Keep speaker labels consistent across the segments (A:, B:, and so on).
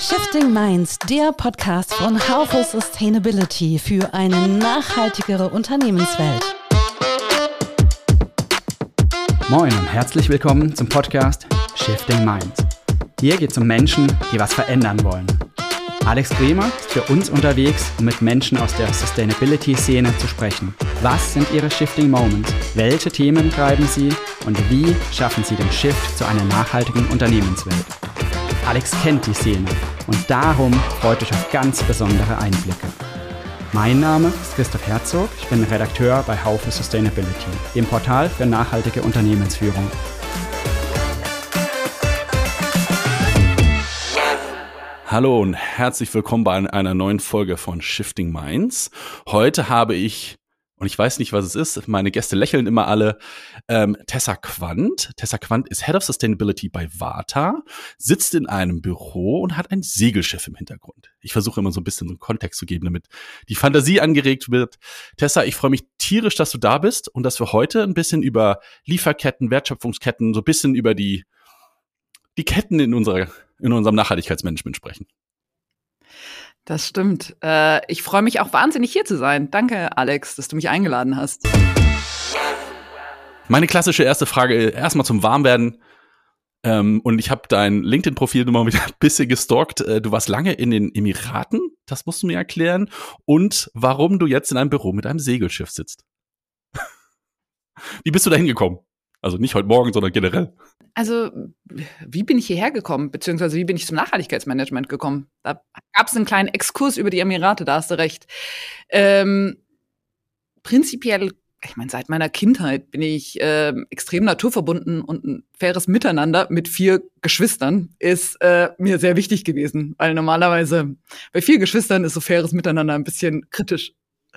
A: Shifting Minds, der Podcast von Haufe Sustainability für eine nachhaltigere Unternehmenswelt.
B: Moin und herzlich willkommen zum Podcast Shifting Minds. Hier geht es um Menschen, die was verändern wollen. Alex Kremer ist für uns unterwegs, um mit Menschen aus der Sustainability-Szene zu sprechen. Was sind ihre Shifting Moments? Welche Themen treiben sie? Und wie schaffen sie den Shift zu einer nachhaltigen Unternehmenswelt? Alex kennt die Szene und darum freut euch auf ganz besondere Einblicke. Mein Name ist Christoph Herzog, ich bin Redakteur bei Haufe Sustainability, dem Portal für nachhaltige Unternehmensführung.
C: Hallo und herzlich willkommen bei einer neuen Folge von Shifting Minds. Heute habe ich, und ich weiß nicht, was es ist, meine Gäste lächeln immer alle, Tessa Quandt. Tessa Quandt ist Head of Sustainability bei Varta, sitzt in einem Büro und hat ein Segelschiff im Hintergrund. Ich versuche immer so ein bisschen so einen Kontext zu geben, damit die Fantasie angeregt wird. Tessa, ich freue mich tierisch, dass du da bist und dass wir heute ein bisschen über Lieferketten, Wertschöpfungsketten, so ein bisschen über die Ketten in unserem Nachhaltigkeitsmanagement sprechen.
D: Das stimmt. Ich freue mich auch wahnsinnig, hier zu sein. Danke, Alex, dass du mich eingeladen hast.
C: Meine klassische erste Frage, erstmal zum Warmwerden. Und ich habe dein LinkedIn-Profil mal wieder ein bisschen gestalkt. Du warst lange in den Emiraten, das musst du mir erklären. Und warum du jetzt in einem Büro mit einem Segelschiff sitzt. Wie bist du da hingekommen? Also nicht heute Morgen, sondern generell.
D: Also, wie bin ich hierher gekommen? Beziehungsweise, wie bin ich zum Nachhaltigkeitsmanagement gekommen? Da gab es einen kleinen Exkurs über die Emirate, da hast du recht. Prinzipiell, ich meine, seit meiner Kindheit bin ich extrem naturverbunden und ein faires Miteinander mit 4 Geschwistern ist mir sehr wichtig gewesen. Weil normalerweise bei 4 Geschwistern ist so faires Miteinander ein bisschen kritisch.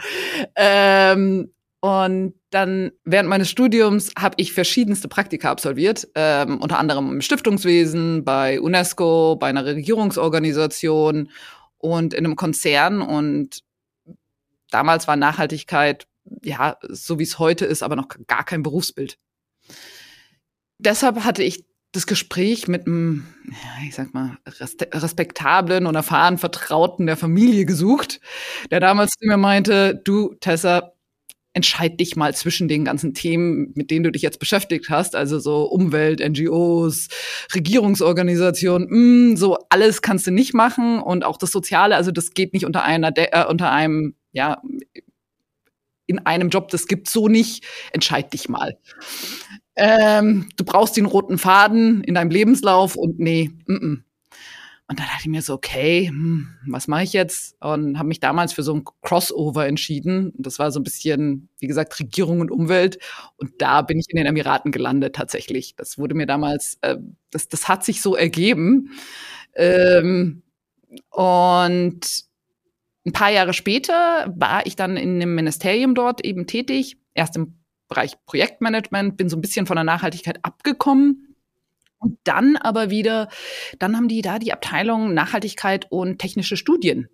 D: Und dann während meines Studiums habe ich verschiedenste Praktika absolviert, unter anderem im Stiftungswesen, bei UNESCO, bei einer Regierungsorganisation und in einem Konzern. Und damals war Nachhaltigkeit, ja, so wie es heute ist, aber noch gar kein Berufsbild. Deshalb hatte ich das Gespräch mit einem, ja, ich sag mal, respektablen und erfahrenen Vertrauten der Familie gesucht, der damals zu mir meinte, du, Tessa, entscheid dich mal zwischen den ganzen Themen, mit denen du dich jetzt beschäftigt hast, also so Umwelt, NGOs, Regierungsorganisationen, so alles kannst du nicht machen und auch das Soziale, also das geht nicht unter einem, ja, in einem Job, das gibt's so nicht, entscheid dich mal. Du brauchst den roten Faden in deinem Lebenslauf und nee. Und dann dachte ich mir so, okay, was mache ich jetzt? Und habe mich damals für so ein Crossover entschieden. Das war so ein bisschen, wie gesagt, Regierung und Umwelt. Und da bin ich in den Emiraten gelandet tatsächlich. Das wurde mir damals, das hat sich so ergeben. Und ein paar Jahre später war ich dann in einem Ministerium dort eben tätig. Erst im Bereich Projektmanagement, bin so ein bisschen von der Nachhaltigkeit abgekommen. Und dann aber wieder, dann haben die da die Abteilung Nachhaltigkeit und technische Studien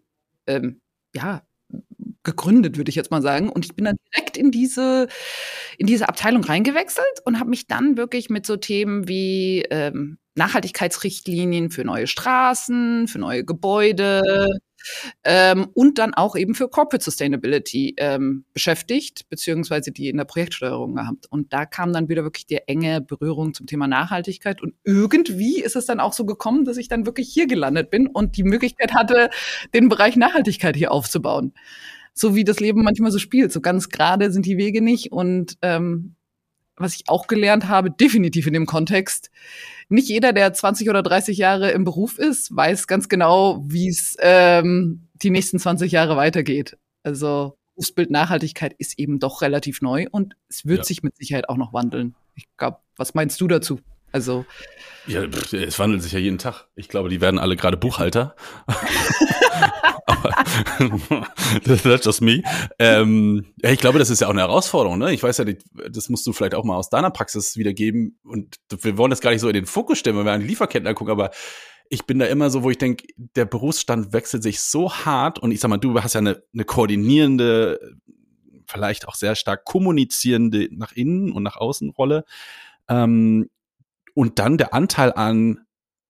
D: gegründet, würde ich jetzt mal sagen. Und ich bin dann direkt in diese Abteilung reingewechselt und habe mich dann wirklich mit so Themen wie Nachhaltigkeitsrichtlinien für neue Straßen, für neue Gebäude und dann auch eben für Corporate Sustainability beschäftigt, beziehungsweise die in der Projektsteuerung gehabt. Und da kam dann wieder wirklich die enge Berührung zum Thema Nachhaltigkeit. Und irgendwie ist es dann auch so gekommen, dass ich dann wirklich hier gelandet bin und die Möglichkeit hatte, den Bereich Nachhaltigkeit hier aufzubauen. So wie das Leben manchmal so spielt. So ganz gerade sind die Wege nicht. Und was ich auch gelernt habe, definitiv in dem Kontext, nicht jeder, der 20 oder 30 Jahre im Beruf ist, weiß ganz genau, wie es die nächsten 20 Jahre weitergeht. Also Berufsbild Nachhaltigkeit ist eben doch relativ neu und es wird sich mit Sicherheit auch noch wandeln. Ich glaube, was meinst du dazu? Also
C: ja, es wandelt sich ja jeden Tag. Ich glaube, die werden alle gerade Buchhalter. Aber that's just me. Ich glaube, das ist ja auch eine Herausforderung, ne? Ich weiß ja, das musst du vielleicht auch mal aus deiner Praxis wiedergeben. Und wir wollen das gar nicht so in den Fokus stellen, wenn wir an die Lieferketten angucken, aber ich bin da immer so, wo ich denke, der Berufsstand wechselt sich so hart. Und ich sag mal, du hast ja eine koordinierende, vielleicht auch sehr stark kommunizierende nach innen und nach außen Rolle. Und dann der Anteil an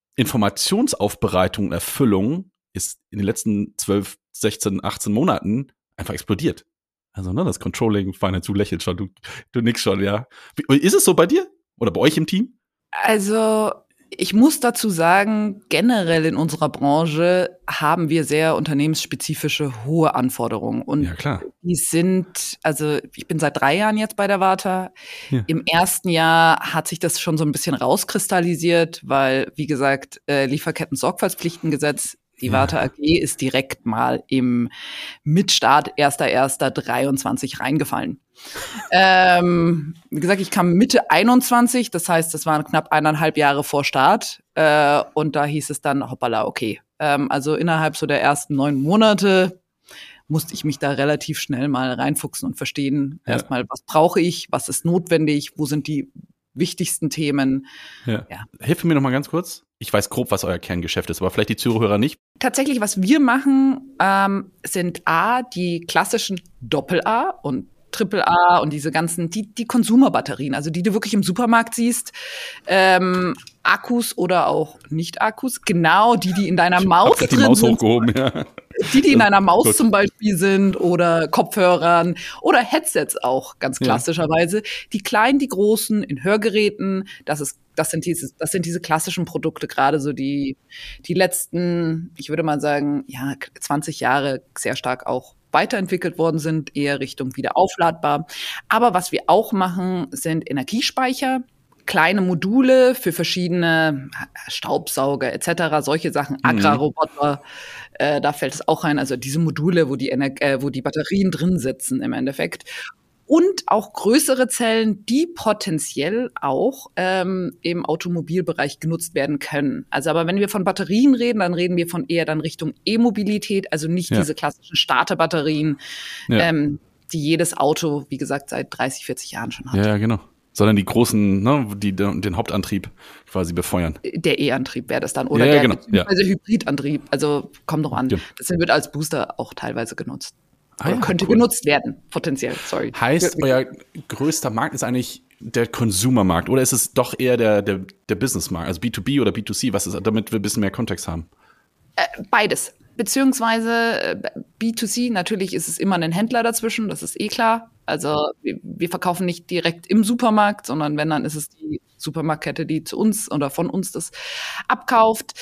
C: Informationsaufbereitung und Erfüllung ist in den letzten 12, 16, 18 Monaten einfach explodiert. Also, ne, das Controlling, Finance, du lächelst schon, du nix schon, ja. Ist es so bei dir? Oder bei euch im Team?
D: Also, ich muss dazu sagen, generell in unserer Branche haben wir sehr unternehmensspezifische hohe Anforderungen. Und
C: Ja, klar.
D: die sind, also ich bin seit 3 Jahren jetzt bei der Warta.
C: Ja.
D: Im ersten Jahr hat sich das schon so ein bisschen rauskristallisiert, weil, wie gesagt, Lieferketten-Sorgfaltspflichtengesetz, die Warta AG ist direkt mal mit Start 1.1.23 reingefallen. Wie gesagt, ich kam Mitte 21, das heißt, das waren knapp 1,5 Jahre vor Start. Und da hieß es dann, hoppala, okay. Also innerhalb so der ersten 9 Monate musste ich mich da relativ schnell mal reinfuchsen und verstehen, erstmal, was brauche ich, was ist notwendig, wo sind die wichtigsten Themen.
C: Ja. Hilf mir noch mal ganz kurz. Ich weiß grob, was euer Kerngeschäft ist, aber vielleicht die Zuhörer nicht.
D: Tatsächlich, was wir machen, sind die klassischen Doppel-A und Triple-A und diese ganzen, die Konsumerbatterien, also die du wirklich im Supermarkt siehst, Akkus oder auch Nicht-Akkus, genau die in deiner Maus drin sind.
C: Die Maus hochgehoben, ja.
D: Die in einer Maus zum Beispiel sind oder Kopfhörern oder Headsets auch, ganz klassischerweise. Die kleinen, die großen, in Hörgeräten, das sind diese klassischen Produkte, gerade so die letzten, ich würde mal sagen, 20 Jahre sehr stark auch weiterentwickelt worden sind, eher Richtung wieder aufladbar. Aber was wir auch machen, sind Energiespeicher, kleine Module für verschiedene Staubsauger etc., solche Sachen, Agrarroboter, da fällt es auch rein, also diese Module, wo die Batterien drin sitzen im Endeffekt. Und auch größere Zellen, die potenziell auch im Automobilbereich genutzt werden können. Also aber wenn wir von Batterien reden, dann reden wir von eher dann Richtung E-Mobilität, also nicht diese klassischen Starterbatterien, die jedes Auto, wie gesagt, seit 30, 40 Jahren schon hat.
C: Ja, genau. Sondern die großen, ne, die den Hauptantrieb quasi befeuern.
D: Der E-Antrieb wäre das dann. Oder beziehungsweise Hybridantrieb. Also kommt noch an. Ja. Das wird als Booster auch teilweise genutzt. Könnte genutzt werden, potenziell, sorry.
C: Heißt, euer größter Markt ist eigentlich der Consumer-Markt oder ist es doch eher der Business-Markt, also B2B oder B2C, was ist, damit wir ein bisschen mehr Kontext haben?
D: Beides. Beziehungsweise B2C, natürlich ist es immer ein Händler dazwischen, das ist klar. Also wir verkaufen nicht direkt im Supermarkt, sondern wenn, dann ist es die Supermarktkette, die zu uns oder von uns das abkauft.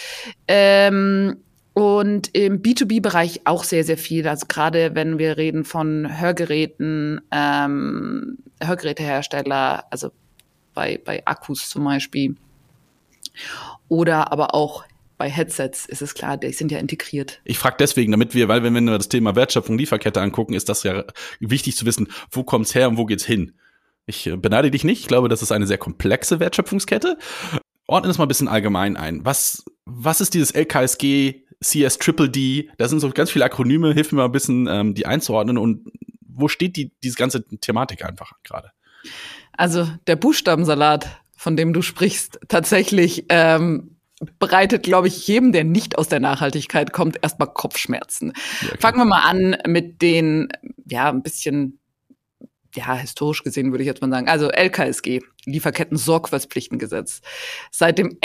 D: Und im B2B-Bereich auch sehr, sehr viel. Also gerade wenn wir reden von Hörgeräten, Hörgerätehersteller, also bei Akkus zum Beispiel. Oder aber auch bei Headsets ist es klar, die sind ja integriert.
C: Ich frage deswegen, weil wenn wir das Thema Wertschöpfung, Lieferkette angucken, ist das ja wichtig zu wissen, wo kommt's her und wo geht's hin. Ich beneide dich nicht. Ich glaube, das ist eine sehr komplexe Wertschöpfungskette. Ordne das mal ein bisschen allgemein ein. Was ist dieses LKSG, CS-Triple-D? Da sind so ganz viele Akronyme. Hilf mir mal ein bisschen, die einzuordnen. Und wo steht diese ganze Thematik einfach gerade?
D: Also der Buchstabensalat, von dem du sprichst, tatsächlich bereitet, glaube ich, jedem, der nicht aus der Nachhaltigkeit kommt, erstmal Kopfschmerzen. Ja, fangen wir mal an mit den, ein bisschen, historisch gesehen würde ich jetzt mal sagen, also LKSG, Lieferketten-Sorgfaltspflichtengesetz. Seit dem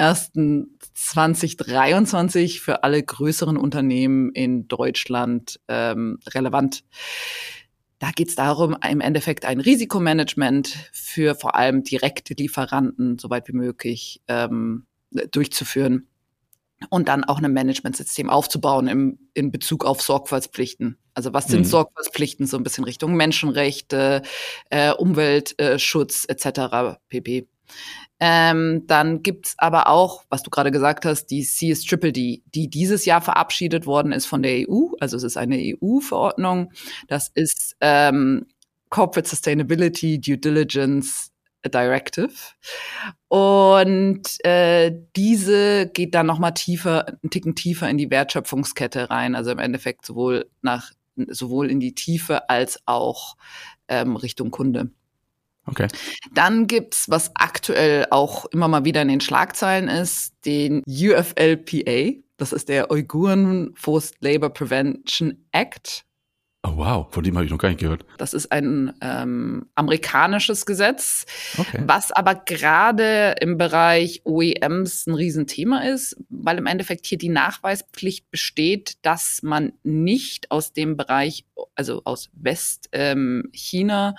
D: 01.01.2023 für alle größeren Unternehmen in Deutschland relevant. Da geht es darum, im Endeffekt ein Risikomanagement für vor allem direkte Lieferanten, soweit wie möglich, durchzuführen und dann auch ein Managementsystem aufzubauen in Bezug auf Sorgfaltspflichten. Also was sind Sorgfaltspflichten? So ein bisschen Richtung Menschenrechte, Umweltschutz etc. pp. Dann gibt's aber auch, was du gerade gesagt hast, die CS-Triple-D, die dieses Jahr verabschiedet worden ist von der EU. Also es ist eine EU-Verordnung. Das ist Corporate Sustainability Due Diligence Directive. Und diese geht dann noch mal einen Ticken tiefer in die Wertschöpfungskette rein. Also im Endeffekt sowohl in die Tiefe als auch Richtung Kunde.
C: Okay.
D: Dann gibt's, was aktuell auch immer mal wieder in den Schlagzeilen ist, den UFLPA. Das ist der Uiguren Forced Labor Prevention Act.
C: Oh, wow, von dem habe ich noch gar nicht gehört.
D: Das ist ein amerikanisches Gesetz,
C: Okay.
D: was aber gerade im Bereich OEMs ein Riesenthema ist, weil im Endeffekt hier die Nachweispflicht besteht, dass man nicht aus dem Bereich, also aus Westchina,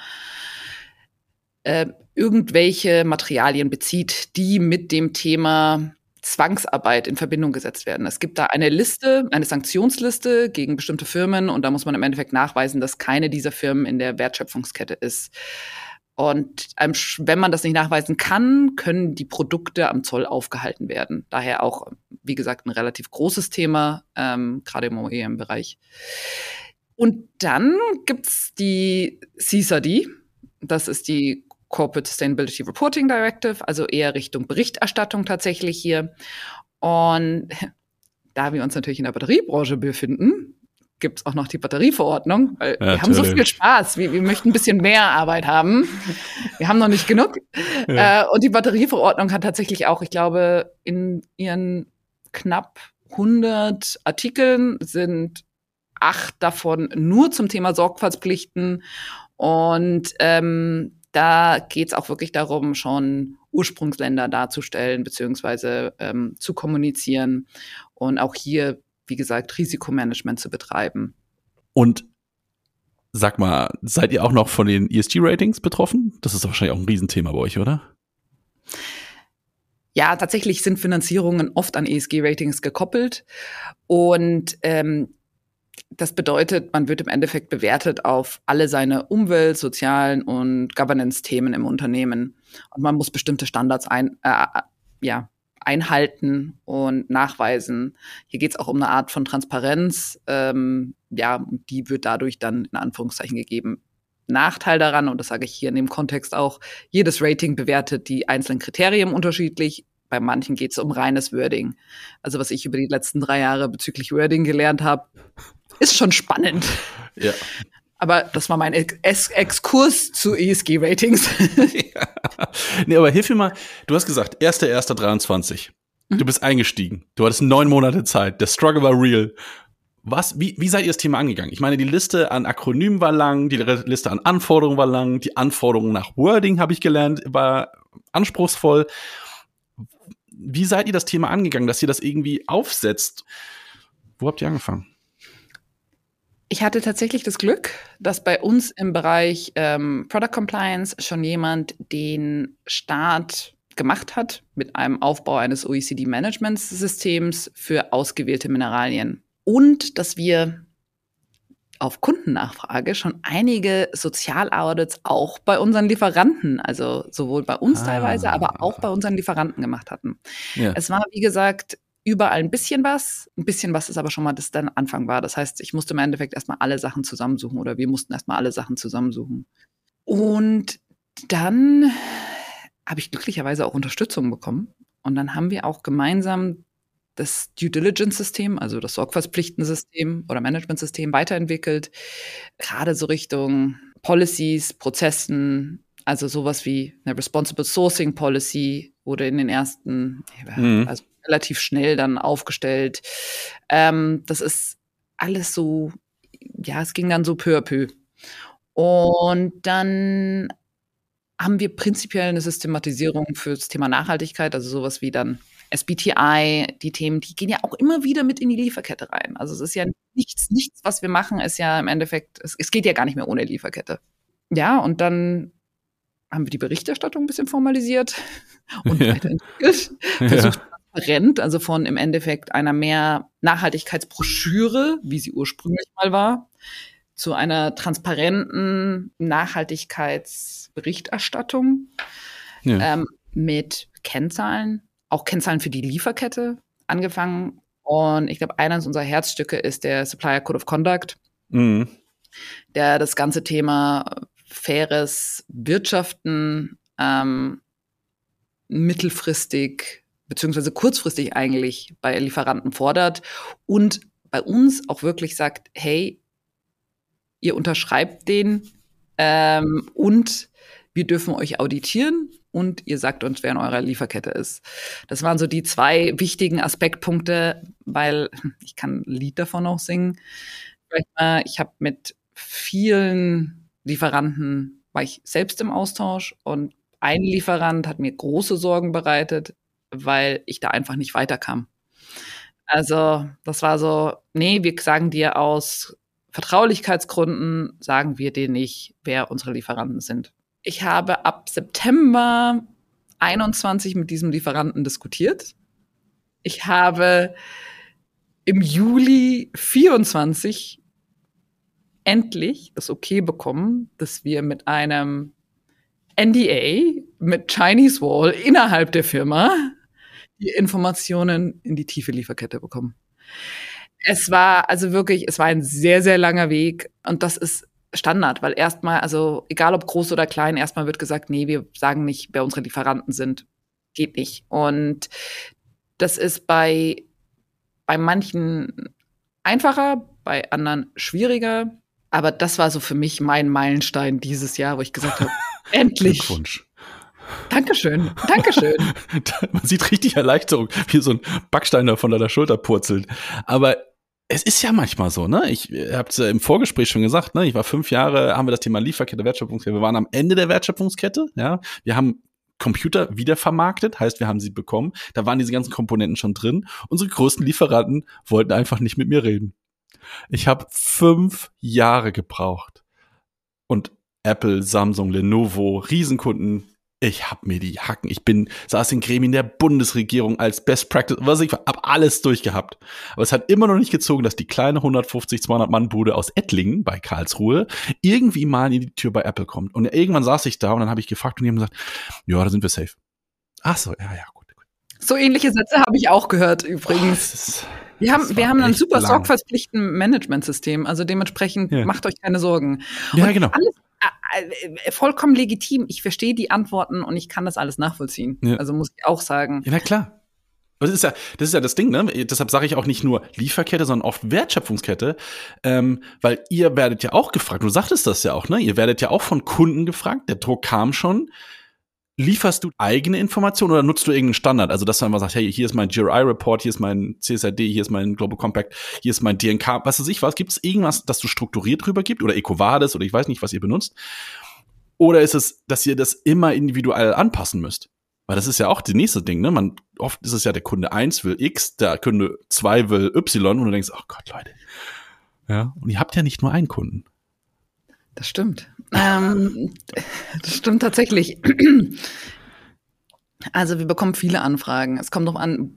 D: irgendwelche Materialien bezieht, die mit dem Thema Zwangsarbeit in Verbindung gesetzt werden. Es gibt da eine Liste, eine Sanktionsliste gegen bestimmte Firmen und da muss man im Endeffekt nachweisen, dass keine dieser Firmen in der Wertschöpfungskette ist. Und wenn man das nicht nachweisen kann, können die Produkte am Zoll aufgehalten werden. Daher auch, wie gesagt, ein relativ großes Thema, gerade im OEM-Bereich. Und dann gibt's die CSRD, das ist die Corporate Sustainability Reporting Directive, also eher Richtung Berichterstattung tatsächlich hier. Und da wir uns natürlich in der Batteriebranche befinden, gibt es auch noch die Batterieverordnung, weil wir haben so viel Spaß, wir möchten ein bisschen mehr Arbeit haben. Wir haben noch nicht genug. Ja. Und die Batterieverordnung hat tatsächlich auch, ich glaube, in ihren knapp 100 Artikeln sind 8 davon nur zum Thema Sorgfaltspflichten. Und da geht es auch wirklich darum, schon Ursprungsländer darzustellen beziehungsweise zu kommunizieren und auch hier, wie gesagt, Risikomanagement zu betreiben.
C: Und sag mal, seid ihr auch noch von den ESG-Ratings betroffen? Das ist wahrscheinlich auch ein Riesenthema bei euch, oder?
D: Ja, tatsächlich sind Finanzierungen oft an ESG-Ratings gekoppelt und das bedeutet, man wird im Endeffekt bewertet auf alle seine Umwelt-, sozialen und Governance-Themen im Unternehmen. Und man muss bestimmte Standards einhalten und nachweisen. Hier geht es auch um eine Art von Transparenz. Die wird dadurch dann in Anführungszeichen gegeben. Nachteil daran, und das sage ich hier in dem Kontext auch, jedes Rating bewertet die einzelnen Kriterien unterschiedlich. Bei manchen geht es um reines Wording. Also was ich über die letzten 3 Jahre bezüglich Wording gelernt habe, ist schon spannend.
C: Ja.
D: Aber das war mein Exkurs zu ESG-Ratings.
C: Ja. Nee, aber hilf mir mal. Du hast gesagt, 1.1.23. Du bist eingestiegen. Du hattest 9 Monate Zeit. Der Struggle war real. Wie seid ihr das Thema angegangen? Ich meine, die Liste an Akronymen war lang, die Liste an Anforderungen war lang, die Anforderungen nach Wording, habe ich gelernt, war anspruchsvoll. Wie seid ihr das Thema angegangen, dass ihr das irgendwie aufsetzt? Wo habt ihr angefangen?
D: Ich hatte tatsächlich das Glück, dass bei uns im Bereich Product Compliance schon jemand den Start gemacht hat mit einem Aufbau eines OECD-Management-Systems für ausgewählte Mineralien. Und dass wir auf Kundennachfrage schon einige Sozialaudits auch bei unseren Lieferanten, also sowohl bei uns teilweise, aber auch bei unseren Lieferanten gemacht hatten. Ja. Es war, wie gesagt, überall ein bisschen was ist aber schon mal das dann Anfang war. Das heißt, ich musste im Endeffekt erstmal alle Sachen zusammensuchen oder wir mussten erstmal alle Sachen zusammensuchen. Und dann habe ich glücklicherweise auch Unterstützung bekommen. Und dann haben wir auch gemeinsam das Due Diligence-System, also das Sorgfaltspflichtensystem oder Management-System weiterentwickelt. Gerade so Richtung Policies, Prozessen, also sowas wie eine Responsible Sourcing Policy wurde in den ersten, also relativ schnell dann aufgestellt. Das ist alles so, ja, es ging dann so peu à peu. Und dann haben wir prinzipiell eine Systematisierung für das Thema Nachhaltigkeit, also sowas wie dann SBTI, die Themen, die gehen ja auch immer wieder mit in die Lieferkette rein. Also es ist ja nichts, was wir machen, ist ja im Endeffekt, es geht ja gar nicht mehr ohne Lieferkette. Ja, und dann haben wir die Berichterstattung ein bisschen formalisiert und weiterentwickelt. Versucht transparent, also von im Endeffekt einer mehr Nachhaltigkeitsbroschüre, wie sie ursprünglich mal war, zu einer transparenten Nachhaltigkeitsberichterstattung mit Kennzahlen, auch Kennzahlen für die Lieferkette angefangen. Und ich glaube, eines unserer Herzstücke ist der Supplier Code of Conduct, der das ganze Thema faires Wirtschaften mittelfristig beziehungsweise kurzfristig eigentlich bei Lieferanten fordert und bei uns auch wirklich sagt, hey, ihr unterschreibt den und wir dürfen euch auditieren und ihr sagt uns, wer in eurer Lieferkette ist. Das waren so die 2 wichtigen Aspektpunkte, weil ich kann ein Lied davon auch singen. Ich habe mit vielen Lieferanten war ich selbst im Austausch und ein Lieferant hat mir große Sorgen bereitet, weil ich da einfach nicht weiterkam. Also das war so, nee, wir sagen dir aus Vertraulichkeitsgründen, sagen wir dir nicht, wer unsere Lieferanten sind. Ich habe ab September 21 mit diesem Lieferanten diskutiert. Ich habe im Juli 24 endlich das Okay bekommen, dass wir mit einem NDA, mit Chinese Wall innerhalb der Firma die Informationen in die tiefe Lieferkette bekommen. Es war also wirklich, es war ein sehr, sehr langer Weg und das ist Standard, weil erstmal, also egal ob groß oder klein, erstmal wird gesagt, nee, wir sagen nicht, wer unsere Lieferanten sind. Geht nicht. Und das ist bei manchen einfacher, bei anderen schwieriger. Aber das war so für mich mein Meilenstein dieses Jahr, wo ich gesagt habe, endlich.
C: Glückwunsch.
D: Dankeschön, Dankeschön.
C: Man sieht richtig Erleichterung, wie so ein Backstein da von deiner Schulter purzelt. Aber es ist ja manchmal so, ne? Ich hab's ja im Vorgespräch schon gesagt, ne? Ich war 5 Jahre, haben wir das Thema Lieferkette, Wertschöpfungskette. Wir waren am Ende der Wertschöpfungskette, ja. Wir haben Computer wiedervermarktet, heißt, wir haben sie bekommen. Da waren diese ganzen Komponenten schon drin. Unsere größten Lieferanten wollten einfach nicht mit mir reden. Ich habe 5 Jahre gebraucht. Und Apple, Samsung, Lenovo, Riesenkunden, ich hab mir die Hacken. Saß in Gremien der Bundesregierung als Best Practice, hab alles durchgehabt. Aber es hat immer noch nicht gezogen, dass die kleine 150, 200 Mann Bude aus Ettlingen bei Karlsruhe irgendwie mal in die Tür bei Apple kommt. Und irgendwann saß ich da und dann habe ich gefragt und die haben gesagt, ja, da sind wir safe. Ach so, ja, gut.
D: So ähnliche Sätze habe ich auch gehört übrigens. Wir haben ein super Sorgfaltspflichten-Management-System, also dementsprechend macht euch keine Sorgen.
C: Ja,
D: und
C: genau.
D: Alles vollkommen legitim. Ich verstehe die Antworten und ich kann das alles nachvollziehen. Ja. Also muss ich auch sagen.
C: Ja, na klar. Das ist ja das Ding, ne? Deshalb sage ich auch nicht nur Lieferkette, sondern oft Wertschöpfungskette, weil ihr werdet ja auch gefragt, du sagtest das ja auch, ne? Ihr werdet ja auch von Kunden gefragt, der Druck kam schon. Lieferst du eigene Informationen oder nutzt du irgendeinen Standard? Also, dass du einfach sagst, hey, hier ist mein GRI-Report, hier ist mein CSRD, hier ist mein Global Compact, hier ist mein DNK, was weiß ich was. Gibt es irgendwas, das du strukturiert drüber gibt? Oder EcoVadis oder ich weiß nicht, was ihr benutzt? Oder ist es, dass ihr das immer individuell anpassen müsst? Weil das ist ja auch das nächste Ding, ne? Oft ist es ja, der Kunde 1 will X, der Kunde 2 will Y und du denkst, oh Gott, Leute. Ja, und ihr habt ja nicht nur einen Kunden.
D: Das stimmt. Das stimmt tatsächlich. Also wir bekommen viele Anfragen. Es kommt darauf an,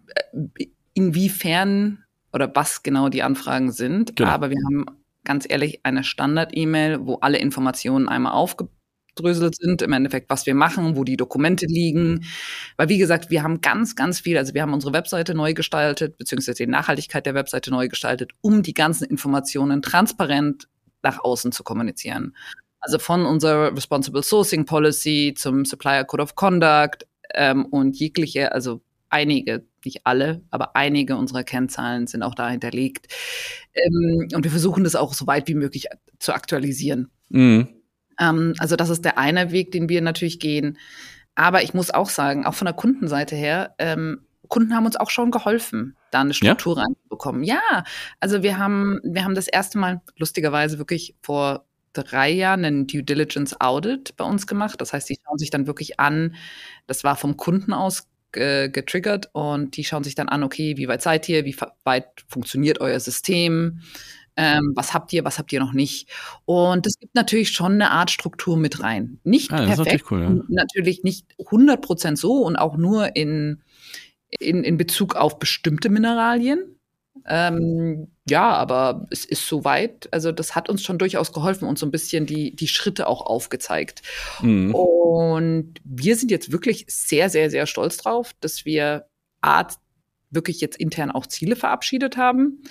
D: inwiefern oder was genau die Anfragen sind. Genau. Aber wir haben ganz ehrlich eine Standard-E-Mail, wo alle Informationen einmal aufgedröselt sind. Im Endeffekt, was wir machen, wo die Dokumente liegen. Weil wie gesagt, wir haben ganz, ganz viel. Also wir haben unsere Webseite neu gestaltet, beziehungsweise die Nachhaltigkeit der Webseite neu gestaltet, um die ganzen Informationen transparent nach außen zu kommunizieren. Also von unserer Responsible Sourcing Policy zum Supplier Code of Conduct und jegliche, also einige, nicht alle, aber einige unserer Kennzahlen sind auch da hinterlegt. Und wir versuchen das auch so weit wie möglich zu aktualisieren. Mhm. Also das ist der eine Weg, den wir natürlich gehen. Aber ich muss auch sagen, auch von der Kundenseite her, Kunden haben uns auch schon geholfen, da eine Struktur reinzubekommen. Ja, also wir haben das erste Mal lustigerweise wirklich vor 3 Jahren einen Due Diligence Audit bei uns gemacht. Das heißt, die schauen sich dann wirklich an, das war vom Kunden aus getriggert und die schauen sich dann an, okay, wie weit seid ihr, wie weit funktioniert euer System, was habt ihr noch nicht. Und es gibt natürlich schon eine Art Struktur mit rein. Nicht perfekt, cool, ja. Natürlich nicht 100% so und auch nur in Bezug auf bestimmte Mineralien. Ja, aber es ist soweit, also das hat uns schon durchaus geholfen und so ein bisschen die Schritte auch aufgezeigt. Mhm. Und wir sind jetzt wirklich sehr, sehr, sehr stolz drauf, dass wir wirklich jetzt intern auch Ziele verabschiedet haben.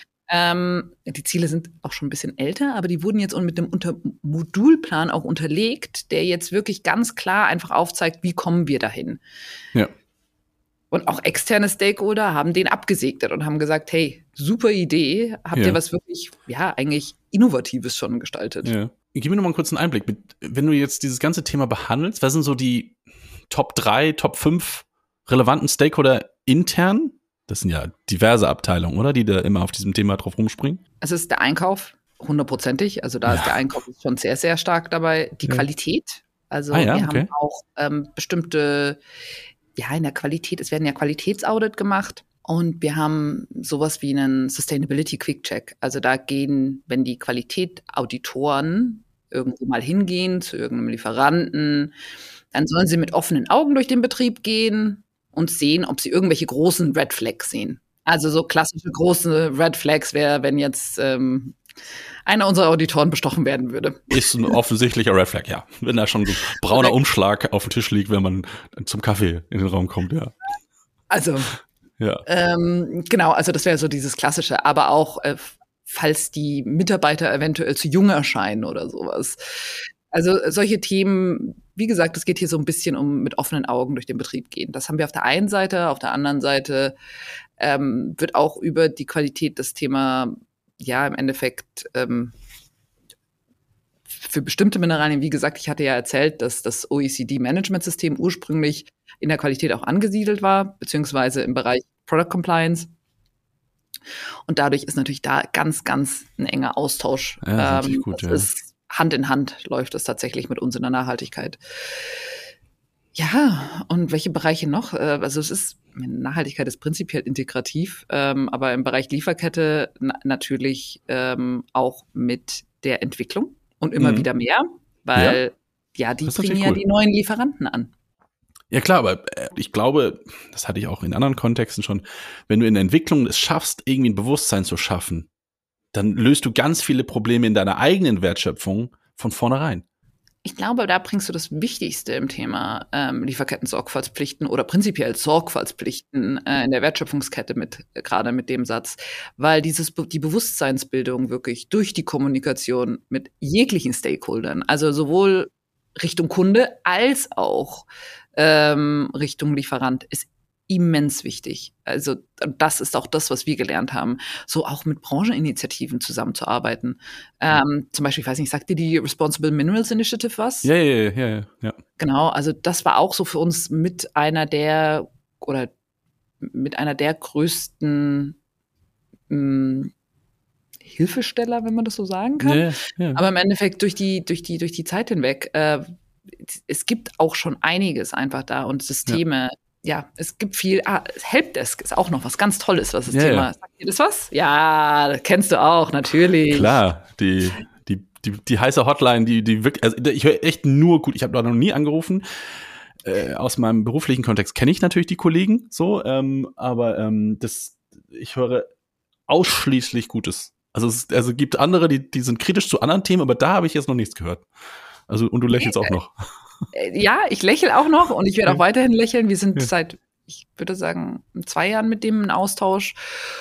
D: Die Ziele sind auch schon ein bisschen älter, aber die wurden jetzt mit dem Modulplan auch unterlegt, der jetzt wirklich ganz klar einfach aufzeigt, wie kommen wir dahin. Ja. Und auch externe Stakeholder haben den abgesegnet und haben gesagt, hey, super Idee, habt ihr was wirklich, eigentlich Innovatives schon gestaltet.
C: Ja. Gib mir noch mal einen kurzen Einblick. Wenn du jetzt dieses ganze Thema behandelst, was sind so die Top 3, Top 5 relevanten Stakeholder intern? Das sind ja diverse Abteilungen, oder? Die da immer auf diesem Thema drauf rumspringen.
D: Es ist der Einkauf, 100%. Also da ist der Einkauf schon sehr, sehr stark dabei. Die Qualität. Also wir haben auch bestimmte, in der Qualität, es werden ja Qualitätsaudit gemacht. Und wir haben sowas wie einen Sustainability Quick Check. Also da gehen, wenn die Qualitätsauditoren irgendwo mal hingehen zu irgendeinem Lieferanten, dann sollen sie mit offenen Augen durch den Betrieb gehen und sehen, ob sie irgendwelche großen Red Flags sehen. Also so klassische große Red Flags wäre, wenn jetzt einer unserer Auditoren bestochen werden würde.
C: Ist ein offensichtlicher Red Flag, ja. Wenn da schon so ein brauner Umschlag auf dem Tisch liegt, wenn man zum Kaffee in den Raum kommt, ja.
D: Also, genau, also das wäre so dieses Klassische. Aber auch, falls die Mitarbeiter eventuell zu jung erscheinen oder sowas. Also solche Themen, wie gesagt, es geht hier so ein bisschen um mit offenen Augen durch den Betrieb gehen. Das haben wir auf der einen Seite. Auf der anderen Seite wird auch über die Qualität das Thema, im Endeffekt für bestimmte Mineralien, wie gesagt, ich hatte ja erzählt, dass das OECD-Management-System ursprünglich in der Qualität auch angesiedelt war, beziehungsweise im Bereich Product Compliance. Und dadurch ist natürlich da ganz, ganz ein enger Austausch.
C: Ja, das ist gut,
D: ist Hand in Hand läuft es tatsächlich mit uns in der Nachhaltigkeit. Ja, und welche Bereiche noch? Also Nachhaltigkeit ist prinzipiell integrativ, aber im Bereich Lieferkette natürlich auch mit der Entwicklung und immer wieder mehr, weil die bringen ja die neuen Lieferanten an.
C: Ja klar, aber ich glaube, das hatte ich auch in anderen Kontexten schon, wenn du in der Entwicklung es schaffst, irgendwie ein Bewusstsein zu schaffen, dann löst du ganz viele Probleme in deiner eigenen Wertschöpfung von vornherein.
D: Ich glaube, da bringst du das Wichtigste im Thema Lieferketten-Sorgfaltspflichten oder prinzipiell Sorgfaltspflichten in der Wertschöpfungskette gerade mit dem Satz, weil die Bewusstseinsbildung wirklich durch die Kommunikation mit jeglichen Stakeholdern, also sowohl Richtung Kunde als auch Richtung Lieferant, ist immens wichtig. Also das ist auch das, was wir gelernt haben, so auch mit Brancheninitiativen zusammenzuarbeiten. Zum Beispiel, ich weiß nicht, sagt dir die Responsible Minerals Initiative was?
C: Ja.
D: Genau, also das war auch so für uns mit einer der größten Hilfesteller, wenn man das so sagen kann. Ja. Aber im Endeffekt durch die Zeit hinweg, es gibt auch schon einiges einfach da und Systeme. Ja, es gibt viel. Helpdesk ist auch noch was ganz Tolles, was das Thema. Ja. Sagt dir das was? Ja, das kennst du auch, natürlich.
C: Klar, die heiße Hotline, die wirklich, also ich höre echt nur gut. Ich habe da noch nie angerufen. Aus meinem beruflichen Kontext kenne ich natürlich die Kollegen so, aber ich höre ausschließlich Gutes. Also gibt andere, die sind kritisch zu anderen Themen, aber da habe ich jetzt noch nichts gehört. Also, und du lächelst auch noch.
D: Ja, ich lächle auch noch und ich werde auch weiterhin lächeln. Wir sind seit, ich würde sagen, 2 Jahren mit dem in Austausch.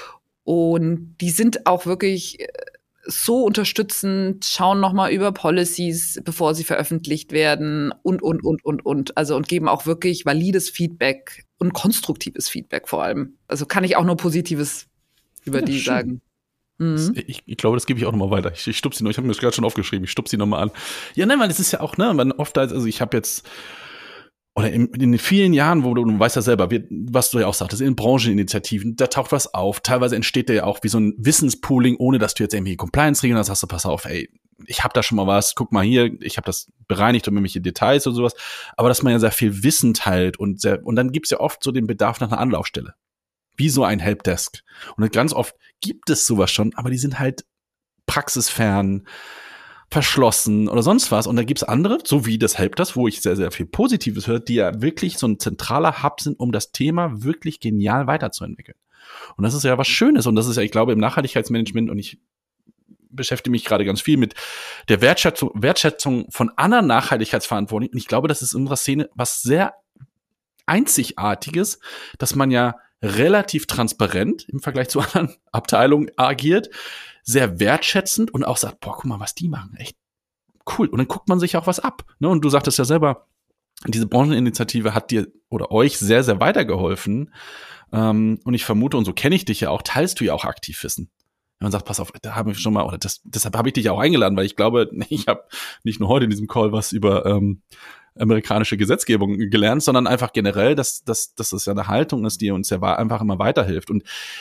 D: Und die sind auch wirklich so unterstützend, schauen nochmal über Policies, bevor sie veröffentlicht werden und. Also, und geben auch wirklich valides Feedback und konstruktives Feedback vor allem. Also kann ich auch nur Positives über die sagen.
C: Ich glaube, das gebe ich auch nochmal weiter. Ich stupse sie noch, ich habe mir das gerade schon aufgeschrieben, ich stupse sie nochmal an. Ja, nein, weil es ist ja auch, man oft, also ich habe jetzt, oder in den vielen Jahren, wo du weißt ja selber, was du ja auch sagtest, in Brancheninitiativen, da taucht was auf. Teilweise entsteht da ja auch wie so ein Wissenspooling, ohne dass du jetzt irgendwie Compliance-Regeln hast, sagst du, pass auf, ey, ich habe da schon mal was, guck mal hier, ich habe das bereinigt und irgendwelche Details und sowas. Aber dass man ja sehr viel Wissen teilt und dann gibt's ja oft so den Bedarf nach einer Anlaufstelle. Wie so ein Helpdesk. Und ganz oft gibt es sowas schon, aber die sind halt praxisfern, verschlossen oder sonst was. Und da gibt's andere, so wie das Helpdesk, wo ich sehr, sehr viel Positives höre, die ja wirklich so ein zentraler Hub sind, um das Thema wirklich genial weiterzuentwickeln. Und das ist ja was Schönes. Und das ist ja, ich glaube, im Nachhaltigkeitsmanagement, und ich beschäftige mich gerade ganz viel mit der Wertschätzung von anderen Nachhaltigkeitsverantwortlichen. Und ich glaube, das ist in unserer Szene was sehr Einzigartiges, dass man ja relativ transparent im Vergleich zu anderen Abteilungen agiert, sehr wertschätzend und auch sagt, boah, guck mal, was die machen, echt cool. Und dann guckt man sich auch was ab. Ne? Und du sagtest ja selber, diese Brancheninitiative hat dir oder euch sehr, sehr weitergeholfen. Und ich vermute, und so kenne ich dich ja auch, teilst du ja auch aktiv Wissen. Wenn man sagt, pass auf, da haben wir schon mal, oder deshalb habe ich dich ja auch eingeladen, weil ich glaube, ich habe nicht nur heute in diesem Call was über amerikanische Gesetzgebung gelernt, sondern einfach generell, dass das ja eine Haltung ist, die uns ja einfach immer weiterhilft. Und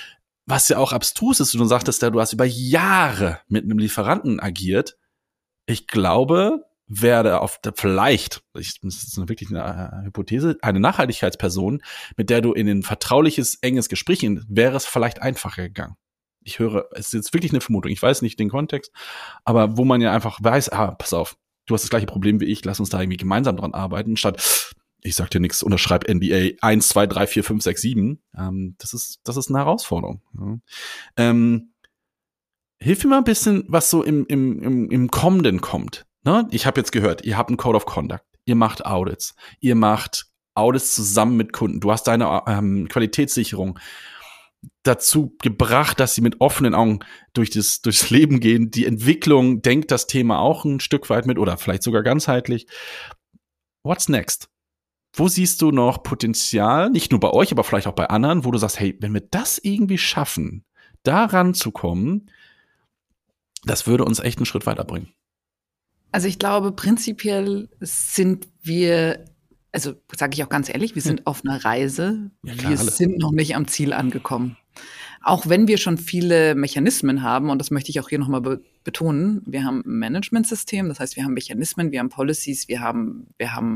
C: was ja auch abstrus ist, du sagtest ja, du hast über Jahre mit einem Lieferanten agiert. Ich glaube, werde vielleicht, das ist wirklich eine Hypothese, eine Nachhaltigkeitsperson, mit der du in ein vertrauliches, enges Gespräch gehst, wäre es vielleicht einfacher gegangen. Ich höre, es ist jetzt wirklich eine Vermutung, ich weiß nicht den Kontext, aber wo man ja einfach weiß, pass auf, du hast das gleiche Problem wie ich, lass uns da irgendwie gemeinsam dran arbeiten, statt, ich sag dir nichts, unterschreib NDA 1, 2, 3, 4, 5, 6, 7. Das ist eine Herausforderung. Ja. Hilf mir mal ein bisschen, was so im Kommenden kommt. Ne? Ich habe jetzt gehört, ihr habt einen Code of Conduct, ihr macht Audits zusammen mit Kunden, du hast deine Qualitätssicherung dazu gebracht, dass sie mit offenen Augen durchs Leben gehen. Die Entwicklung denkt das Thema auch ein Stück weit mit oder vielleicht sogar ganzheitlich. What's next? Wo siehst du noch Potenzial, nicht nur bei euch, aber vielleicht auch bei anderen, wo du sagst, hey, wenn wir das irgendwie schaffen, da ranzukommen, das würde uns echt einen Schritt weiterbringen.
D: Also ich glaube, prinzipiell sind wir, also sage ich auch ganz ehrlich, wir sind auf einer Reise.
C: Ja, klar,
D: wir sind noch nicht am Ziel angekommen. Auch wenn wir schon viele Mechanismen haben, und das möchte ich auch hier nochmal betonen, wir haben ein Managementsystem, das heißt, wir haben Mechanismen, wir haben Policies, wir haben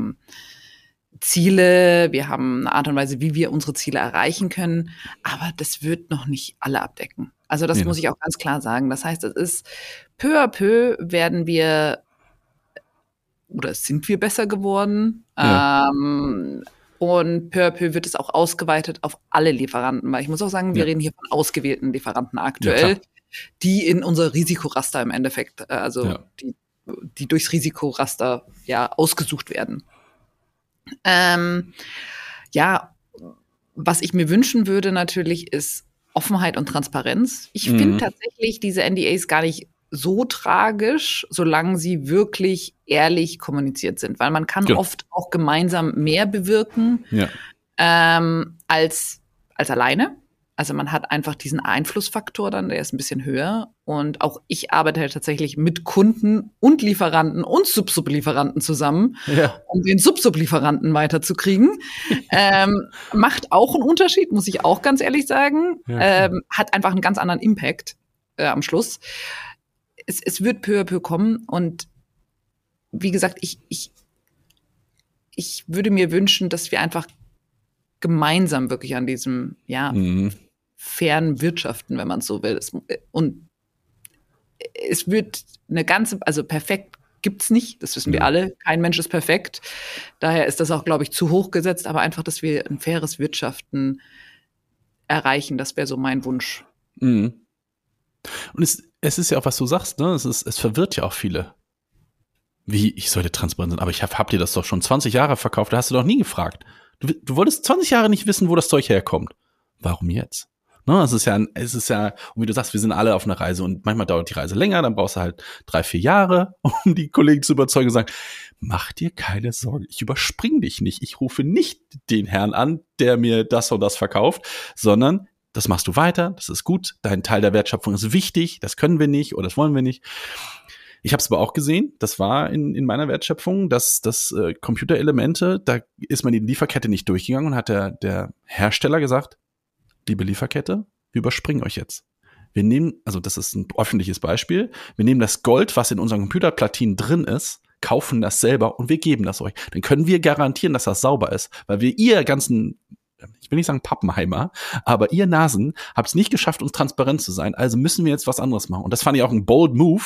D: Ziele, wir haben eine Art und Weise, wie wir unsere Ziele erreichen können, aber das wird noch nicht alle abdecken. Also das muss ich auch ganz klar sagen. Das heißt, es ist peu à peu werden wir oder sind wir besser geworden. Ja. Und peu à peu wird es auch ausgeweitet auf alle Lieferanten. Weil ich muss auch sagen, wir reden hier von ausgewählten Lieferanten aktuell, die in unser Risikoraster im Endeffekt, die durchs Risikoraster ausgesucht werden. Was ich mir wünschen würde natürlich ist Offenheit und Transparenz. Ich finde tatsächlich diese NDAs gar nicht so tragisch, solange sie wirklich ehrlich kommuniziert sind, weil man kann oft auch gemeinsam mehr bewirken als alleine. Also man hat einfach diesen Einflussfaktor dann, der ist ein bisschen höher. Und auch ich arbeite halt tatsächlich mit Kunden und Lieferanten und Sub-Sub-Lieferanten zusammen, um den Sub-Sub-Lieferanten weiterzukriegen. Macht auch einen Unterschied, muss ich auch ganz ehrlich sagen. Hat einfach einen ganz anderen Impact am Schluss. Es wird peu à peu kommen. Und wie gesagt, ich würde mir wünschen, dass wir einfach gemeinsam wirklich an diesem, fairen Wirtschaften, wenn man es so will. Und es wird also perfekt gibt's nicht, das wissen wir alle. Kein Mensch ist perfekt. Daher ist das auch, glaube ich, zu hoch gesetzt, aber einfach, dass wir ein faires Wirtschaften erreichen, das wäre so mein Wunsch.
C: Und es ist ja auch, was du sagst, ne? Es verwirrt ja auch viele. Wie, ich sollte transparent sein, aber hab dir das doch schon 20 Jahre verkauft, da hast du doch nie gefragt. Du wolltest 20 Jahre nicht wissen, wo das Zeug herkommt. Warum jetzt? Ne, es ist ja, und wie du sagst, wir sind alle auf einer Reise und manchmal dauert die Reise länger, dann brauchst du halt 3-4 Jahre, um die Kollegen zu überzeugen und sagen, mach dir keine Sorge, ich überspringe dich nicht, ich rufe nicht den Herrn an, der mir das und das verkauft, sondern das machst du weiter, das ist gut, dein Teil der Wertschöpfung ist wichtig, das können wir nicht oder das wollen wir nicht. Ich habe es aber auch gesehen, das war in meiner Wertschöpfung, dass Computerelemente, da ist man in die Lieferkette nicht durchgegangen und hat der Hersteller gesagt, liebe Lieferkette, wir überspringen euch jetzt. Wir nehmen, also das ist ein öffentliches Beispiel, wir nehmen das Gold, was in unseren Computerplatinen drin ist, kaufen das selber und wir geben das euch. Dann können wir garantieren, dass das sauber ist, weil wir ihr ganzen, ich will nicht sagen Pappenheimer, aber ihr Nasen habt es nicht geschafft, uns transparent zu sein, also müssen wir jetzt was anderes machen. Und das fand ich auch ein bold Move,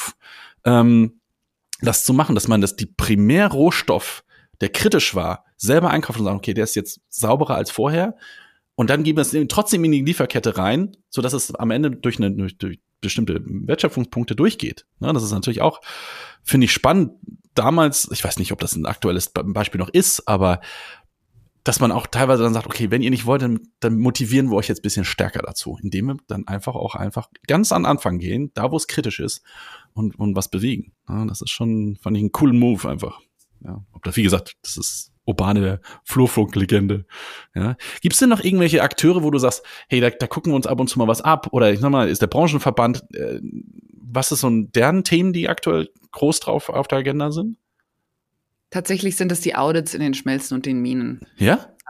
C: das zu machen, dass man die Primärrohstoff, der kritisch war, selber einkauft und sagt, okay, der ist jetzt sauberer als vorher. Und dann geben wir es trotzdem in die Lieferkette rein, so dass es am Ende durch bestimmte Wertschöpfungspunkte durchgeht. Ja, das ist natürlich auch, finde ich, spannend. Damals, ich weiß nicht, ob das ein aktuelles Beispiel noch ist, aber dass man auch teilweise dann sagt, okay, wenn ihr nicht wollt, dann motivieren wir euch jetzt ein bisschen stärker dazu, indem wir dann einfach ganz an Anfang gehen, da wo es kritisch ist und was bewegen. Ja, das ist schon, fand ich, einen coolen Move einfach. Ja, wie gesagt, das ist urbane Flurfunklegende. Ja. Gibt es denn noch irgendwelche Akteure, wo du sagst, hey, da gucken wir uns ab und zu mal was ab? Oder ich sag mal, ist der Branchenverband, was ist so deren Themen, die aktuell groß drauf auf der Agenda sind?
D: Tatsächlich sind es die Audits in den Schmelzen und den Minen.
C: Ja?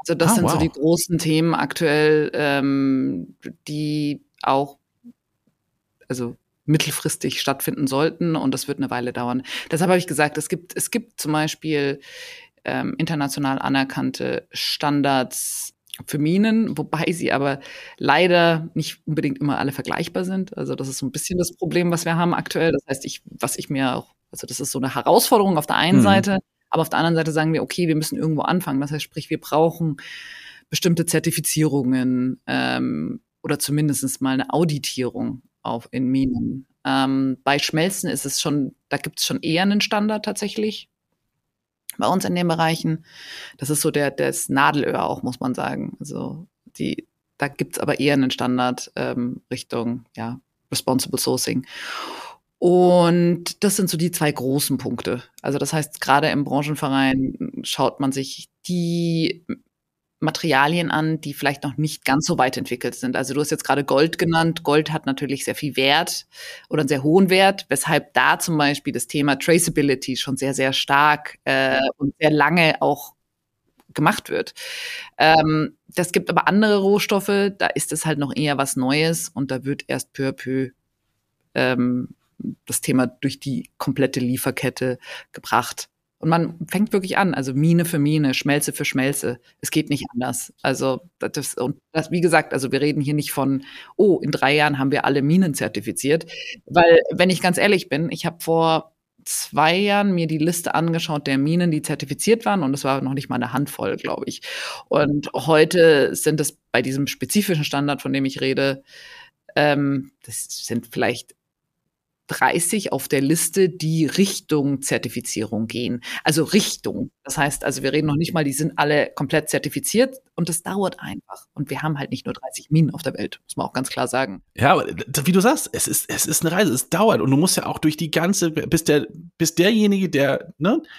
D: Also das sind so
C: wow.
D: die großen Themen aktuell, die auch also mittelfristig stattfinden sollten und das wird eine Weile dauern. Deshalb habe ich gesagt, es gibt zum Beispiel international anerkannte Standards für Minen, wobei sie aber leider nicht unbedingt immer alle vergleichbar sind. Also das ist so ein bisschen das Problem, was wir haben aktuell. Das heißt, also das ist so eine Herausforderung auf der einen Seite, aber auf der anderen Seite sagen wir, okay, wir müssen irgendwo anfangen. Das heißt, sprich, wir brauchen bestimmte Zertifizierungen oder zumindest mal eine Auditierung in Minen. Bei Schmelzen da gibt es schon eher einen Standard tatsächlich bei uns in den Bereichen. Das ist so das Nadelöhr auch, muss man sagen. Also da gibt es aber eher einen Standard Richtung Responsible Sourcing. Und das sind so die 2 großen Punkte. Also das heißt, gerade im Branchenverein schaut man sich die Materialien an, die vielleicht noch nicht ganz so weit entwickelt sind. Also du hast jetzt gerade Gold genannt. Gold hat natürlich sehr viel Wert oder einen sehr hohen Wert, weshalb da zum Beispiel das Thema Traceability schon sehr, sehr stark und sehr lange auch gemacht wird. Das gibt aber andere Rohstoffe, da ist es halt noch eher was Neues und da wird erst peu à peu das Thema durch die komplette Lieferkette gebracht. Und man fängt wirklich an, also Mine für Mine, Schmelze für Schmelze. Es geht nicht anders. Also wie gesagt, also wir reden hier nicht von, in 3 Jahren haben wir alle Minen zertifiziert. Weil, wenn ich ganz ehrlich bin, ich habe vor 2 Jahren mir die Liste angeschaut der Minen, die zertifiziert waren und es war noch nicht mal eine Handvoll, glaube ich. Und heute sind es bei diesem spezifischen Standard, von dem ich rede, das sind vielleicht 30 auf der Liste, die Richtung Zertifizierung gehen. Also Richtung. Das heißt, also wir reden noch nicht mal, die sind alle komplett zertifiziert und das dauert einfach. Und wir haben halt nicht nur 30 Minen auf der Welt, muss man auch ganz klar sagen.
C: Ja, aber wie du sagst, es ist eine Reise, es dauert und du musst ja auch durch die ganze, bis derjenige, der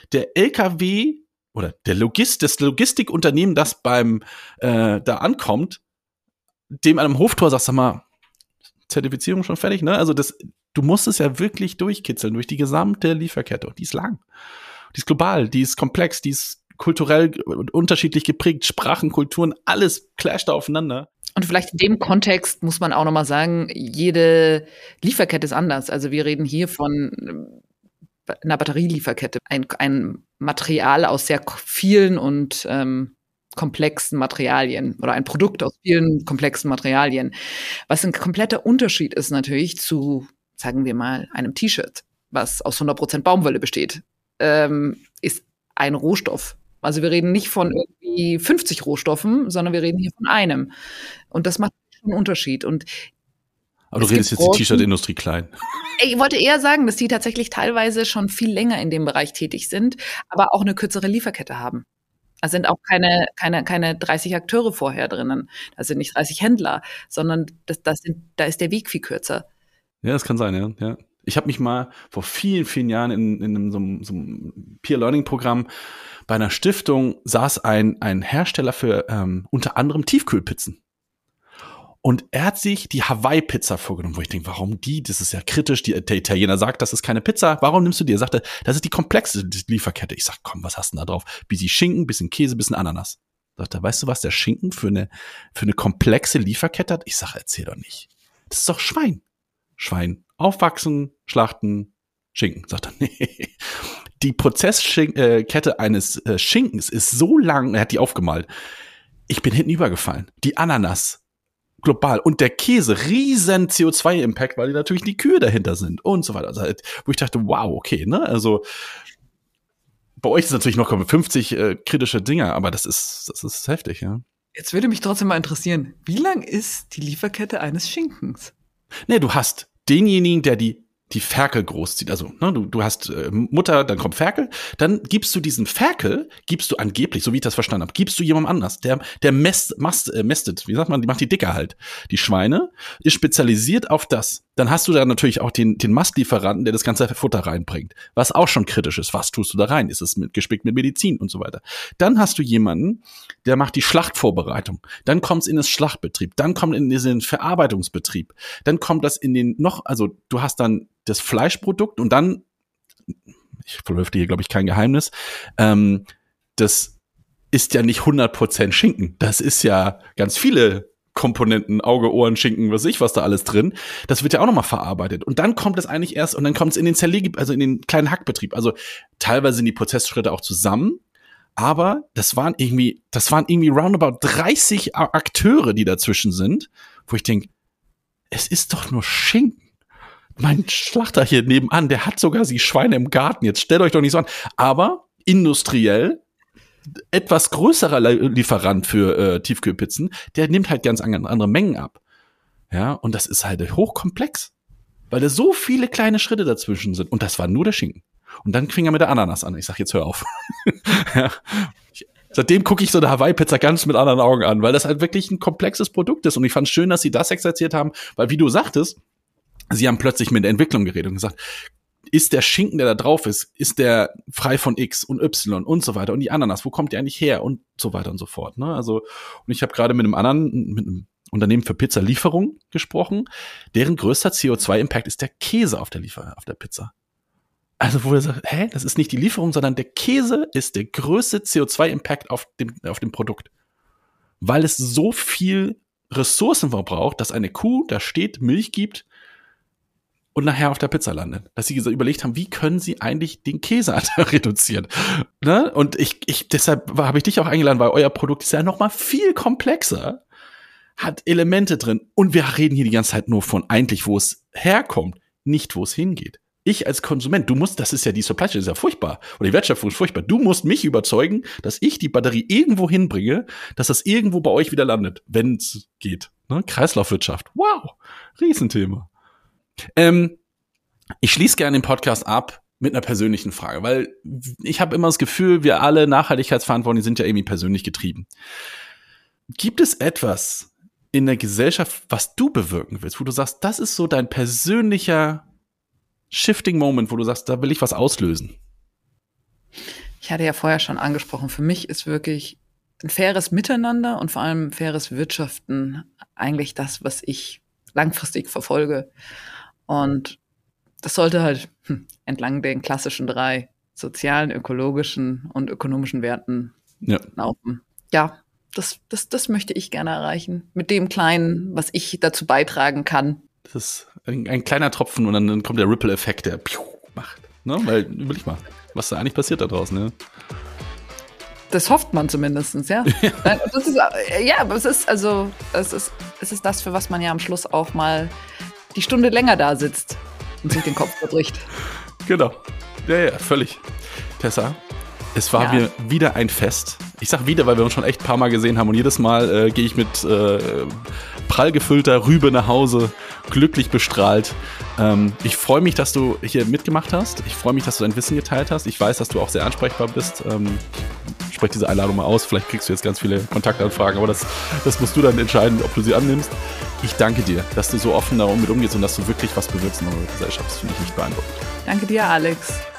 C: LKW oder das Logistikunternehmen, das beim da ankommt, dem an einem Hoftor sagst, sag mal, Zertifizierung schon fertig, ne? Also du musst es ja wirklich durchkitzeln, durch die gesamte Lieferkette. Und die ist lang. Die ist global, die ist komplex, die ist kulturell unterschiedlich geprägt, Sprachen, Kulturen, alles clasht aufeinander.
D: Und vielleicht in dem Kontext muss man auch noch mal sagen, jede Lieferkette ist anders. Also wir reden hier von einer Batterielieferkette. Ein Material aus sehr vielen und komplexen Materialien oder ein Produkt aus vielen komplexen Materialien. Was ein kompletter Unterschied ist natürlich zu, sagen wir mal, einem T-Shirt, was aus 100% Baumwolle besteht, ist ein Rohstoff. Also wir reden nicht von irgendwie 50 Rohstoffen, sondern wir reden hier von einem. Und das macht schon einen Unterschied.
C: Aber du redest jetzt die T-Shirt-Industrie klein.
D: Ich wollte eher sagen, dass die tatsächlich teilweise schon viel länger in dem Bereich tätig sind, aber auch eine kürzere Lieferkette haben. Da sind auch keine 30 Akteure vorher drinnen. Da sind nicht 30 Händler, sondern da ist der Weg viel kürzer.
C: Ja, das kann sein, ja. Ich habe mich mal vor vielen, vielen Jahren in so einem Peer-Learning-Programm bei einer Stiftung saß ein Hersteller für unter anderem Tiefkühlpizzen. Und er hat sich die Hawaii-Pizza vorgenommen, wo ich denke, warum die? Das ist ja kritisch. Der Italiener sagt, das ist keine Pizza. Warum nimmst du die? Er sagte, das ist die komplexe Lieferkette. Ich sag, komm, was hast du denn da drauf? Bisschen Schinken, bisschen Käse, bisschen Ananas. Sagt er, weißt du, was der Schinken für eine komplexe Lieferkette hat? Ich sag, erzähl doch nicht. Das ist doch Schwein. Schwein aufwachsen, schlachten, Schinken. Sagt er, nee. Die Prozesskette eines Schinkens ist so lang, er hat die aufgemalt. Ich bin hinten übergefallen. Die Ananas. Global. Und der Käse, riesen CO2-Impact, weil natürlich die Kühe dahinter sind und so weiter. Also halt, wo ich dachte, wow, okay, ne? Also bei euch ist natürlich noch 50 kritische Dinger, aber das ist heftig, ja.
D: Jetzt würde mich trotzdem mal interessieren, wie lang ist die Lieferkette eines Schinkens?
C: Nee, du hast denjenigen, der die Ferkel großzieht. Also, ne, du hast Mutter, dann kommt Ferkel, dann gibst du diesen Ferkel, angeblich, so wie ich das verstanden habe, gibst du jemandem anders, der mästet, wie sagt man, die macht die dicker halt. Die Schweine ist spezialisiert auf das. Dann hast du da natürlich auch den Mastlieferanten, der das ganze Futter reinbringt, was auch schon kritisch ist. Was tust du da rein? Ist es gespickt mit Medizin und so weiter? Dann hast du jemanden, der macht die Schlachtvorbereitung. Dann kommt es in den Schlachtbetrieb. Dann kommt in den Verarbeitungsbetrieb. Dann kommt das also du hast dann das Fleischprodukt und dann, ich verlöfte hier, glaube ich, kein Geheimnis, das ist ja nicht 100% Schinken. Das ist ja ganz viele Komponenten, Auge, Ohren, Schinken, was da alles drin. Das wird ja auch nochmal verarbeitet. Und dann kommt es eigentlich erst, und dann kommt es in den also in den kleinen Hackbetrieb. Also teilweise sind die Prozessschritte auch zusammen, aber das waren irgendwie roundabout 30 Akteure, die dazwischen sind, wo ich denke, es ist doch nur Schinken. Mein Schlachter hier nebenan, der hat sogar die Schweine im Garten. Jetzt stellt euch doch nicht so an. Aber industriell etwas größerer Lieferant für Tiefkühlpizzen, der nimmt halt ganz andere Mengen ab. Ja, und das ist halt hochkomplex, weil da so viele kleine Schritte dazwischen sind. Und das war nur der Schinken. Und dann fing er mit der Ananas an. Ich sag, jetzt hör auf. Ja. Seitdem gucke ich so eine Hawaii-Pizza ganz mit anderen Augen an, weil das halt wirklich ein komplexes Produkt ist. Und ich fand es schön, dass sie das exerziert haben, weil wie du sagtest, sie haben plötzlich mit der Entwicklung geredet und gesagt, ist der Schinken, der da drauf ist der frei von X und Y und so weiter und die Ananas, wo kommt die eigentlich her und so weiter und so fort. Ne? Also, und ich habe gerade mit einem Unternehmen für Pizzalieferung gesprochen, deren größter CO2-Impact ist der Käse auf der Pizza. Also wo er sagt, das ist nicht die Lieferung, sondern der Käse ist der größte CO2-Impact auf dem Produkt. Weil es so viel Ressourcen verbraucht, dass eine Kuh da steht, Milch gibt und nachher auf der Pizza landet. Dass sie überlegt haben, wie können sie eigentlich den Käseanteil reduzieren. Ne? Und deshalb habe ich dich auch eingeladen, weil euer Produkt ist ja noch mal viel komplexer, hat Elemente drin. Und wir reden hier die ganze Zeit nur von eigentlich, wo es herkommt, nicht wo es hingeht. Ich als Konsument, das ist ja die Supply Chain, ist ja furchtbar. Oder die Wertschöpfung ist furchtbar. Du musst mich überzeugen, dass ich die Batterie irgendwo hinbringe, dass das irgendwo bei euch wieder landet, wenn es geht. Ne? Kreislaufwirtschaft. Wow, Riesenthema. Ich schließe gerne den Podcast ab mit einer persönlichen Frage, weil ich habe immer das Gefühl, wir alle Nachhaltigkeitsverantwortlichen sind ja irgendwie persönlich getrieben. Gibt es etwas in der Gesellschaft, was du bewirken willst, wo du sagst, das ist so dein persönlicher Shifting Moment, wo du sagst, da will ich was auslösen?
D: Ich hatte ja vorher schon angesprochen, für mich ist wirklich ein faires Miteinander und vor allem faires Wirtschaften eigentlich das, was ich langfristig verfolge. Und das sollte halt entlang den klassischen 3 sozialen, ökologischen und ökonomischen Werten laufen. Ja, das möchte ich gerne erreichen. Mit dem Kleinen, was ich dazu beitragen kann.
C: Das ist ein kleiner Tropfen und dann kommt der Ripple-Effekt, der macht. Ne? Weil, überleg mal, was da eigentlich passiert da draußen. Ne?
D: Das hofft man zumindest, ja. Das ist, aber es ist das, für was man ja am Schluss auch mal die Stunde länger da sitzt und sich den Kopf zerbricht.
C: Genau. Ja, völlig. Tessa, es war mir wieder ein Fest. Ich sag wieder, weil wir uns schon echt ein paar Mal gesehen haben und jedes Mal gehe ich mit prall gefüllter Rübe nach Hause, glücklich bestrahlt. Ich freue mich, dass du hier mitgemacht hast. Ich freue mich, dass du dein Wissen geteilt hast. Ich weiß, dass du auch sehr ansprechbar bist. Sprech diese Einladung mal aus. Vielleicht kriegst du jetzt ganz viele Kontaktanfragen, aber das musst du dann entscheiden, ob du sie annimmst. Ich danke dir, dass du so offen damit umgehst und dass du wirklich was bewirkst in unserer Gesellschaft. Das finde ich nicht beeindruckend.
D: Danke dir, Alex.